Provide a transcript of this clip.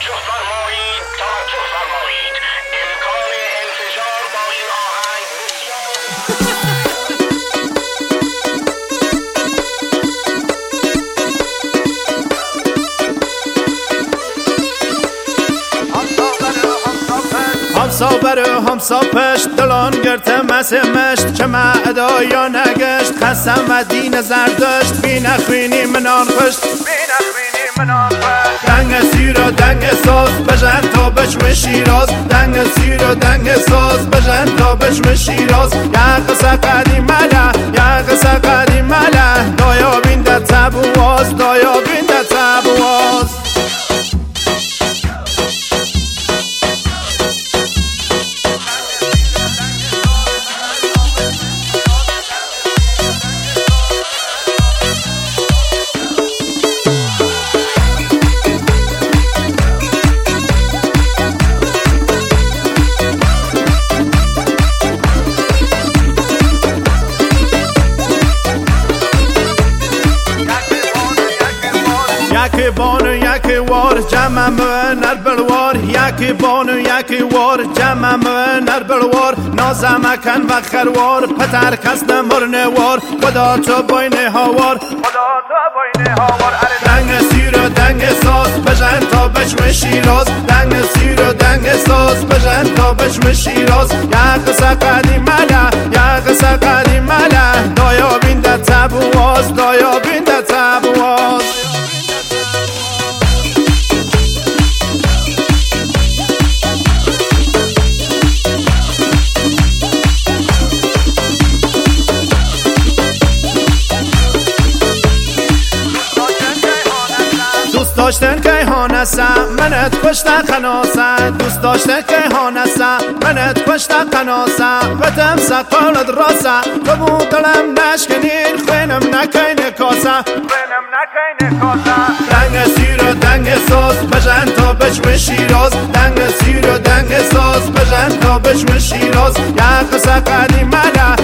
توجه فرمایید امکان انفجار با این آهنگ همسا بره همسا پشت دلان گرته مسمشت چه معدا یا نگشت خستم و دین زردشت بی نخوینی منان خشت دنگ سیر و دنگ ساز بجن تا بچم شیراز دنگ سیر و دنگ ساز بجن تا بچم شیراز یا قصه قدیمله یا قصه قدیمله دایا بین ده تبواز دایا بین ده تبواز یکی بانو یکی وار جمعم نر بلوار یکی بانو یکی وار جمعم نر بلوار نازمکن و خروار پتر کس نمرنه وار خدا تو باینه هاوار دنگ سیر و دنگ ساز بجن تا بچم شیراز دنگ سیر و دنگ ساز بجن تا بچم شیراز یا قصه قدیمله یا قصه قدیمله دایا بین ده تبواز دایا بین ده تبواز دوست داشتن که هانسم منت کشتن خناسم دوست داشتن که هانسم منت کشتن خناسم بتم سقالت راسم تو بودلم نشکنین خینم نکین کاسم دنگ سیر و دنگ ساز بجن تا بچم شیراز دنگ سیر و دنگ ساز بجن تا بچم شیراز یا قصه قدیمله